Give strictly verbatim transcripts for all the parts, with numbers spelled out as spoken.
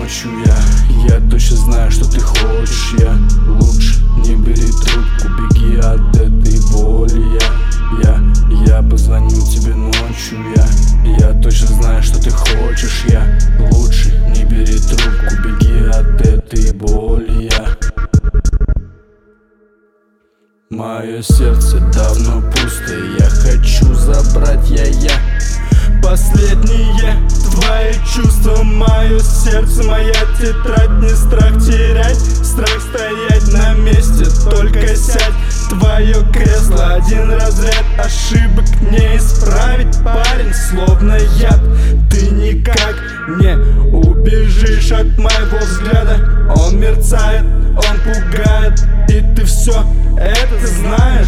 ночью я Я точно знаю, что ты хочешь. Я лучше не бери трубку, беги от этой боли. Я, я, я позвоню тебе ночью. Я, я точно знаю, что ты хочешь. Я лучше не бери трубку, беги от этой боли. Я Мое сердце давно пустое, я хочу забрать я, я Последние твои чувства, мое сердце, моя тетрадь. Не страх терять, страх стоять на месте, только сядь в твое кресло. Один разряд ошибок не исправить, парень, словно яд. Ты никак не убежишь от моего взгляда. Он мерцает, он пугает, и ты все это знаешь.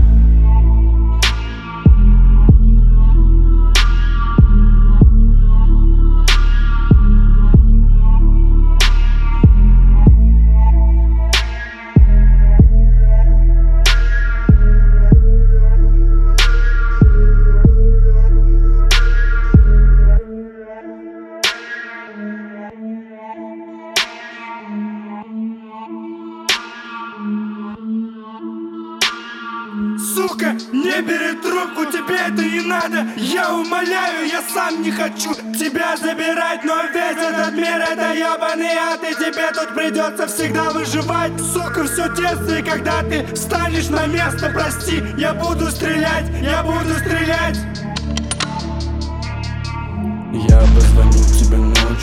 Сука, не бери трубку, тебе это не надо. Я умоляю, я сам не хочу тебя забирать, но весь этот мир это ебаный ад, и тебе тут придется всегда выживать. Сука, все детство, и когда ты встанешь на место, прости, я буду стрелять, я буду стрелять. Я позвоню тебе ночью.